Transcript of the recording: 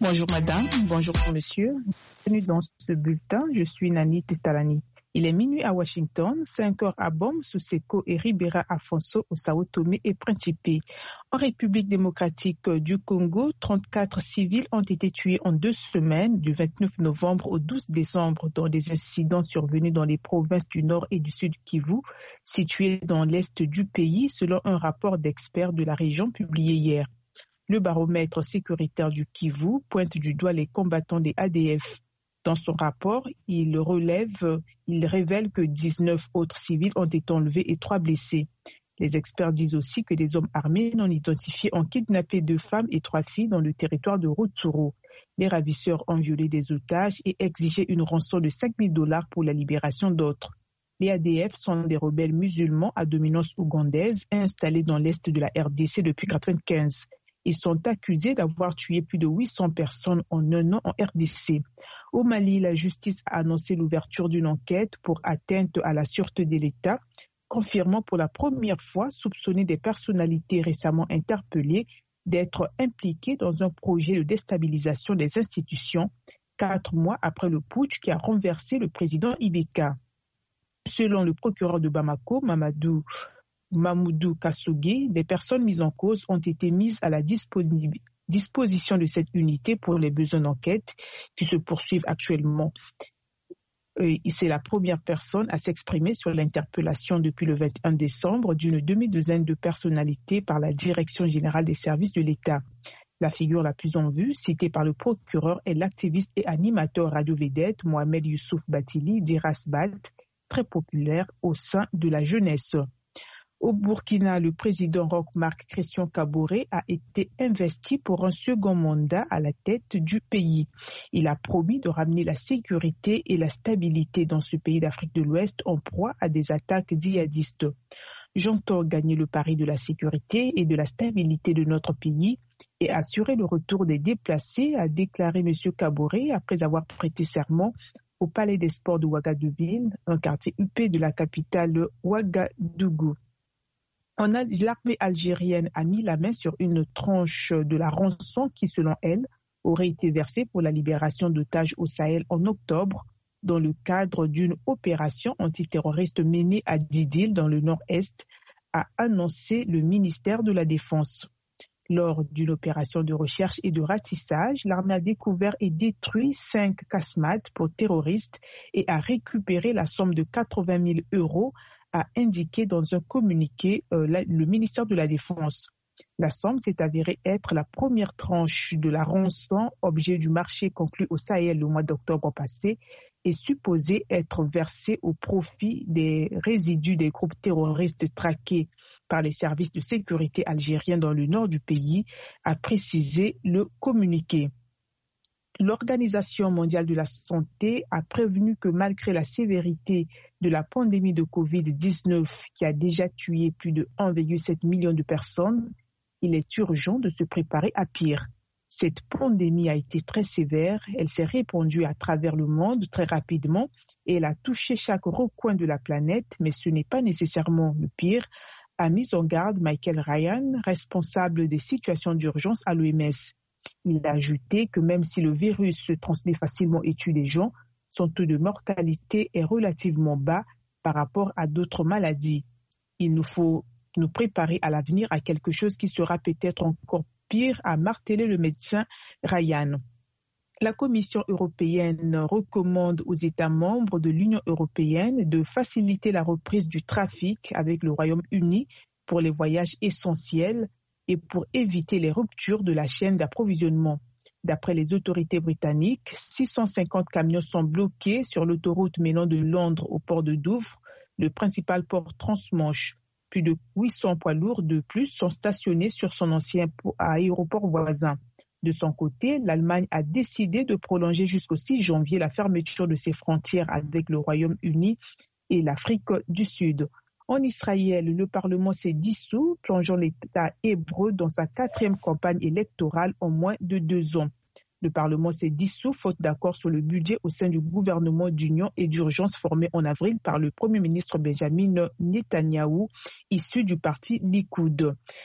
Bonjour madame, bonjour monsieur. Bienvenue dans ce bulletin, je suis Nani Testalani. Il est minuit à Washington, 5 heures à Bom, Suseko et Ribera Afonso au Sao Tomé et Principe. En République démocratique du Congo, 34 civils ont été tués en 2 semaines, du 29 novembre au 12 décembre, dans des incidents survenus dans les provinces du Nord et du Sud Kivu, situées dans l'Est du pays, selon un rapport d'experts de la région publié hier. Le baromètre sécuritaire du Kivu pointe du doigt les combattants des ADF. Dans son rapport, il révèle que 19 autres civils ont été enlevés et 3 blessés. Les experts disent aussi que des hommes armés non identifiés ont kidnappé 2 femmes et 3 filles dans le territoire de Rutshuru. Les ravisseurs ont violé des otages et exigé une rançon de $5,000 pour la libération d'autres. Les ADF sont des rebelles musulmans à dominance ougandaise installés dans l'est de la RDC depuis 1995. Ils sont accusés d'avoir tué plus de 800 personnes en 1 an en RDC. Au Mali, la justice a annoncé l'ouverture d'une enquête pour atteinte à la sûreté de l'État, confirmant pour la première fois soupçonner des personnalités récemment interpellées d'être impliquées dans un projet de déstabilisation des institutions, 4 mois après le putsch qui a renversé le président Ibeka. Selon le procureur de Bamako, Mamoudou Kassogé, des personnes mises en cause ont été mises à la disposition de cette unité pour les besoins d'enquête qui se poursuivent actuellement. C'est la première personne à s'exprimer sur l'interpellation depuis le 21 décembre d'une demi-douzaine de personnalités par la Direction générale des services de l'État. La figure la plus en vue, citée par le procureur, est l'activiste et animateur radio-vedette Mohamed Youssouf Batili d'Irasbat, très populaire au sein de la jeunesse. Au Burkina, le président Roch-Marc Christian Kaboré a été investi pour un second mandat à la tête du pays. Il a promis de ramener la sécurité et la stabilité dans ce pays d'Afrique de l'Ouest en proie à des attaques djihadistes. J'entends gagner le pari de la sécurité et de la stabilité de notre pays et assurer le retour des déplacés, a déclaré M. Kaboré après avoir prêté serment au Palais des Sports de Ouagadougou, un quartier huppé de la capitale Ouagadougou. L'armée algérienne a mis la main sur une tranche de la rançon qui, selon elle, aurait été versée pour la libération d'otages au Sahel en octobre dans le cadre d'une opération antiterroriste menée à Didil dans le nord-est, a annoncé le ministère de la Défense. Lors d'une opération de recherche et de ratissage, l'armée a découvert et détruit 5 casemates pour terroristes et a récupéré la somme de 80 000 €, a indiqué dans un communiqué le ministère de la Défense. La somme s'est avérée être la première tranche de la rançon, objet du marché conclu au Sahel le mois d'octobre passé, et supposée être versée au profit des résidus des groupes terroristes traqués par les services de sécurité algériens dans le nord du pays, a précisé le communiqué. L'Organisation mondiale de la santé a prévenu que malgré la sévérité de la pandémie de Covid-19 qui a déjà tué plus de 1,7 million de personnes, il est urgent de se préparer à pire. Cette pandémie a été très sévère, elle s'est répandue à travers le monde très rapidement et elle a touché chaque recoin de la planète, mais ce n'est pas nécessairement le pire, a mis en garde Michael Ryan, responsable des situations d'urgence à l'OMS. Il a ajouté que même si le virus se transmet facilement et tue les gens, son taux de mortalité est relativement bas par rapport à d'autres maladies. Il nous faut nous préparer à l'avenir à quelque chose qui sera peut-être encore pire, a martelé le médecin Ryan. La Commission européenne recommande aux États membres de l'Union européenne de faciliter la reprise du trafic avec le Royaume-Uni pour les voyages essentiels et pour éviter les ruptures de la chaîne d'approvisionnement. D'après les autorités britanniques, 650 camions sont bloqués sur l'autoroute menant de Londres au port de Douvres, le principal port transmanche. Plus de 800 poids lourds de plus sont stationnés sur son ancien aéroport voisin. De son côté, l'Allemagne a décidé de prolonger jusqu'au 6 janvier la fermeture de ses frontières avec le Royaume-Uni et l'Afrique du Sud. En Israël, le Parlement s'est dissous, plongeant l'État hébreu dans sa 4e campagne électorale en moins de 2 ans. Le Parlement s'est dissous faute d'accord sur le budget au sein du gouvernement d'union et d'urgence formé en avril par le Premier ministre Benjamin Netanyahou, issu du parti Likoud.